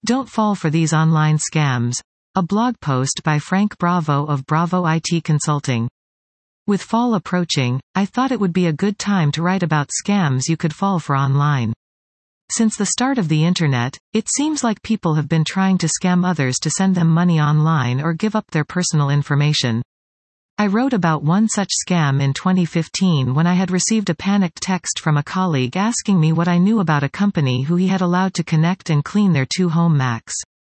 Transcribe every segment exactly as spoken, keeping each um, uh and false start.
Don't fall for these online scams. A blog post by Frank Bravo of Bravo I T Consulting. With fall approaching, I thought it would be a good time to write about scams you could fall for online. Since the start of the internet, it seems like people have been trying to scam others to send them money online or give up their personal information. I wrote about one such scam in twenty fifteen when I had received a panicked text from a colleague asking me what I knew about a company who he had allowed to connect and clean their two home Macs.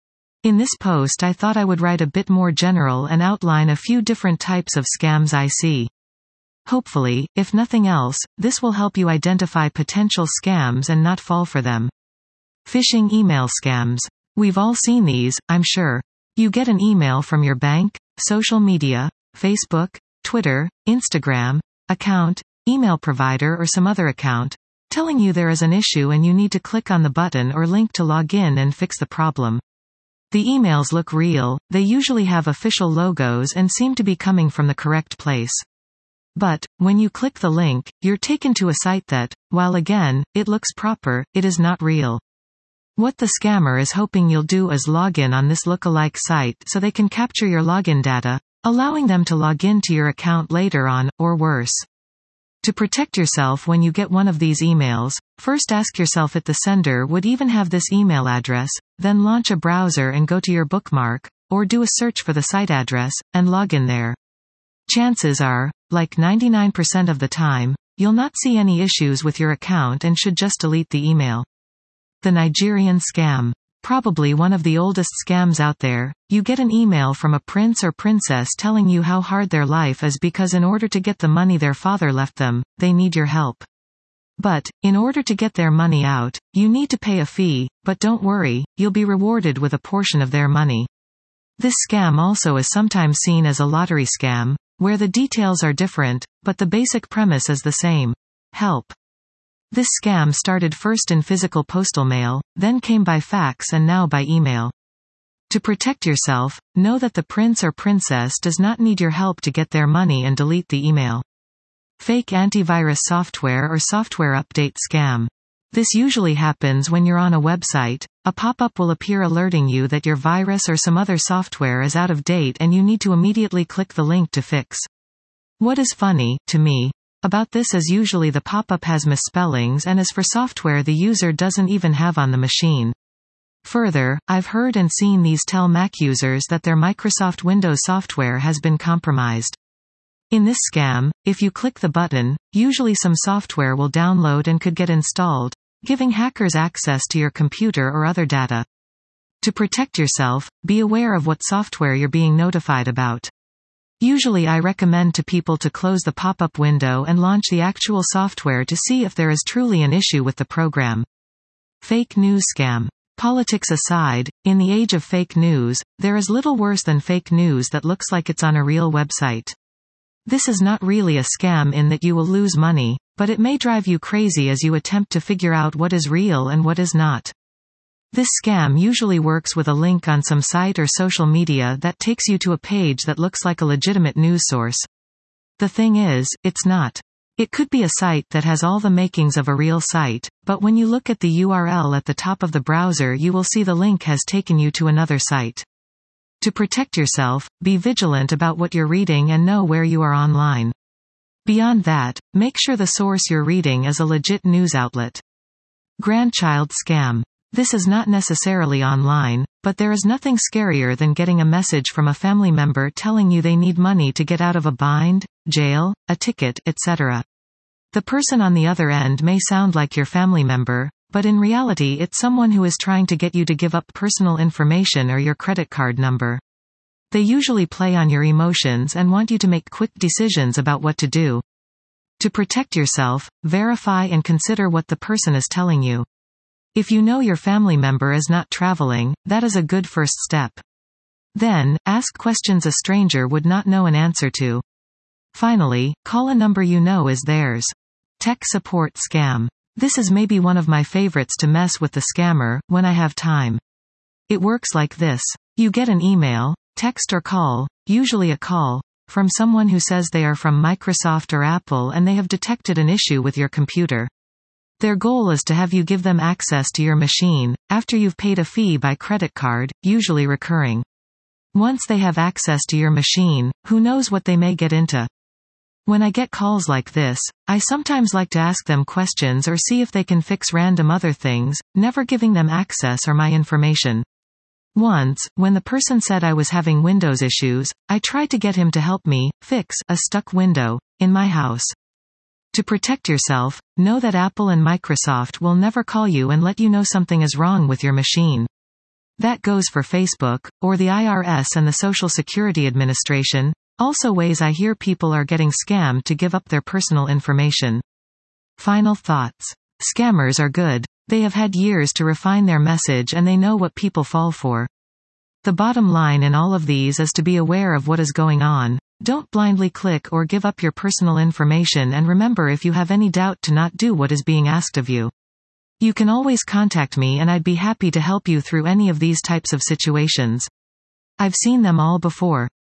In this post I thought I would write a bit more general and outline a few different types of scams I see. Hopefully, if nothing else, this will help you identify potential scams and not fall for them. Phishing email scams. We've all seen these, I'm sure. You get an email from your bank, social media, Facebook, Twitter, Instagram, account, email provider or some other account, telling you there is an issue and you need to click on the button or link to log in and fix the problem. The emails look real, they usually have official logos and seem to be coming from the correct place. But, when you click the link, you're taken to a site that, while again, it looks proper, it is not real. What the scammer is hoping you'll do is log in on this lookalike site so they can capture your login data, allowing them to log into your account later on, or worse. To protect yourself when you get one of these emails, first ask yourself if the sender would even have this email address, then launch a browser and go to your bookmark, or do a search for the site address, and log in there. Chances are, like ninety-nine percent of the time, you'll not see any issues with your account and should just delete the email. The Nigerian scam. Probably one of the oldest scams out there. You get an email from a prince or princess telling you how hard their life is because in order to get the money their father left them, they need your help. But, in order to get their money out, you need to pay a fee, but don't worry, you'll be rewarded with a portion of their money. This scam also is sometimes seen as a lottery scam, where the details are different, but the basic premise is the same. Help. This scam started first in physical postal mail, then came by fax and now by email. To protect yourself, know that the prince or princess does not need your help to get their money and delete the email. Fake antivirus software or software update scam. This usually happens when you're on a website. A pop-up will appear alerting you that your virus or some other software is out of date and you need to immediately click the link to fix. What is funny, to me, about this is usually the pop-up has misspellings and is for software the user doesn't even have on the machine. Further, I've heard and seen these tell Mac users that their Microsoft Windows software has been compromised. In this scam, if you click the button, usually some software will download and could get installed, giving hackers access to your computer or other data. To protect yourself, be aware of what software you're being notified about. Usually I recommend to people to close the pop-up window and launch the actual software to see if there is truly an issue with the program. Fake news scam. Politics aside, in the age of fake news, there is little worse than fake news that looks like it's on a real website. This is not really a scam in that you will lose money, but it may drive you crazy as you attempt to figure out what is real and what is not. This scam usually works with a link on some site or social media that takes you to a page that looks like a legitimate news source. The thing is, it's not. It could be a site that has all the makings of a real site, but when you look at the U R L at the top of the browser you will see the link has taken you to another site. To protect yourself, be vigilant about what you're reading and know where you are online. Beyond that, make sure the source you're reading is a legit news outlet. Grandchild scam. This is not necessarily online, but there is nothing scarier than getting a message from a family member telling you they need money to get out of a bind, jail, a ticket, et cetera. The person on the other end may sound like your family member, but in reality it's someone who is trying to get you to give up personal information or your credit card number. They usually play on your emotions and want you to make quick decisions about what to do. To protect yourself, verify and consider what the person is telling you. If you know your family member is not traveling, that is a good first step. Then, ask questions a stranger would not know an answer to. Finally, call a number you know is theirs. Tech support scam. This is maybe one of my favorites to mess with the scammer, when I have time. It works like this. You get an email, text or call, usually a call, from someone who says they are from Microsoft or Apple and they have detected an issue with your computer. Their goal is to have you give them access to your machine, after you've paid a fee by credit card, usually recurring. Once they have access to your machine, who knows what they may get into. When I get calls like this, I sometimes like to ask them questions or see if they can fix random other things, never giving them access or my information. Once, when the person said I was having Windows issues, I tried to get him to help me fix a stuck window in my house. To protect yourself, know that Apple and Microsoft will never call you and let you know something is wrong with your machine. That goes for Facebook, or the I R S and the Social Security Administration, also ways I hear people are getting scammed to give up their personal information. Final thoughts. Scammers are good. They have had years to refine their message and they know what people fall for. The bottom line in all of these is to be aware of what is going on. Don't blindly click or give up your personal information, and remember, if you have any doubt, to not do what is being asked of you. You can always contact me and I'd be happy to help you through any of these types of situations. I've seen them all before.